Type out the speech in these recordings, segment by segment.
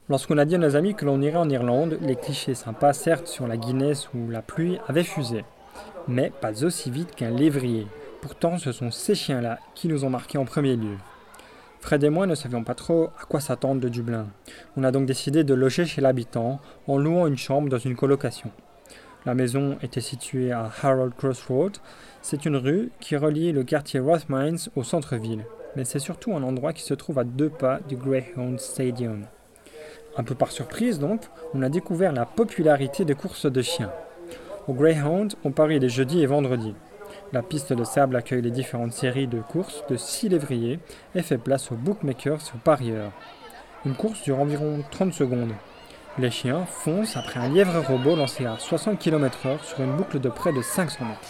Lorsqu'on a dit à nos amis que l'on irait en Irlande, les clichés sympas, certes, sur la Guinness ou la pluie avaient fusé. Mais pas aussi vite qu'un lévrier. Pourtant, ce sont ces chiens-là qui nous ont marqués en premier lieu. Fred et moi ne savions pas trop à quoi s'attendre de Dublin. On a donc décidé de loger chez l'habitant en louant une chambre dans une colocation. La maison était située à Harold Cross Road. C'est une rue qui relie le quartier Rathmines au centre-ville. Mais c'est surtout un endroit qui se trouve à 2 pas du Greyhound Stadium. Un peu par surprise donc, on a découvert la popularité des courses de chiens. Au Greyhound, on parie les jeudis et vendredis. La piste de sable accueille les différentes séries de courses de 6 lévriers et fait place aux bookmakers et aux parieurs. Une course dure environ 30 secondes. Les chiens foncent après un lièvre robot lancé à 60 km/h sur une boucle de près de 500 mètres.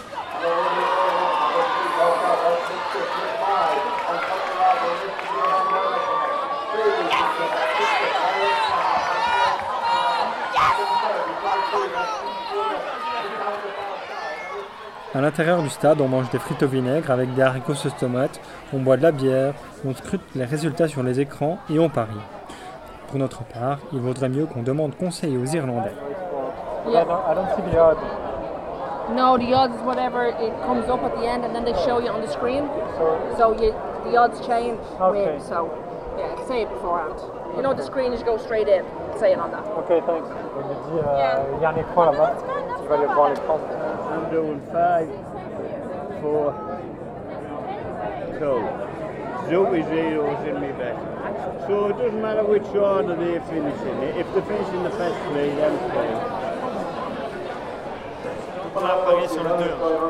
À l'intérieur du stade, on mange des frites au vinaigre avec des haricots sauce tomate, on boit de la bière, on scrute les résultats sur les écrans et on parie. Pour notre part, il vaudrait mieux qu'on demande conseil aux Irlandais. Yeah. I don't see the odds. No, the odds is whatever it comes up at the end, and then they show you on the screen. So the odds change. Okay. So yeah, say it beforehand. You know the screen is you go straight in. Say it on that. Ok, thanks. On me dit, il y a un écran là-bas. Tu vas aller voir l'écran. I'm doing 5, 4, 2. Zoe zeros in me bet. So it doesn't matter which order they finish in. If they finish in the first three, then play. On a parié sur le 2,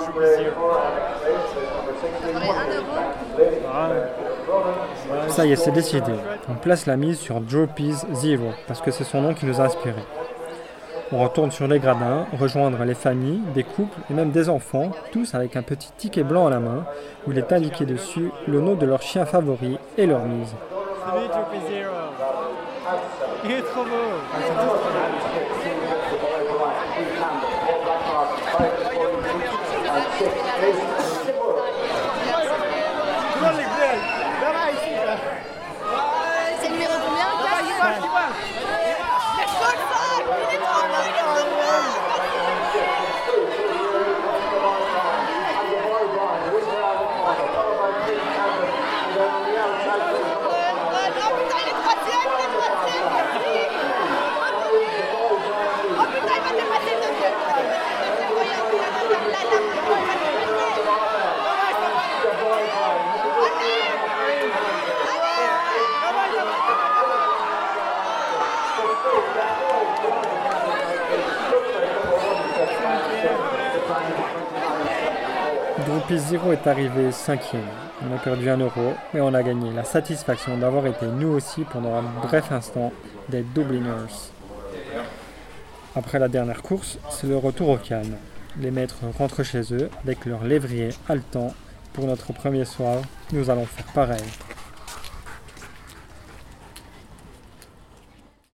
Ça y est, c'est décidé. On place la mise sur Droopy's Zero, parce que c'est son nom qui nous a inspirés. On retourne sur les gradins, rejoindre les familles, des couples et même des enfants, tous avec un petit ticket blanc à la main, où il est indiqué dessus le nom de leur chien favori et leur mise. Salut Droopy Zero. Il est trop beau. C'est le numéro combien? Droopy Zero est arrivé 5e. On a perdu 1 euro, mais on a gagné la satisfaction d'avoir été nous aussi pendant un bref instant des Dubliners. Après la dernière course, c'est le retour au calme. Les maîtres rentrent chez eux avec leur lévrier haletant. Pour notre premier soir, nous allons faire pareil.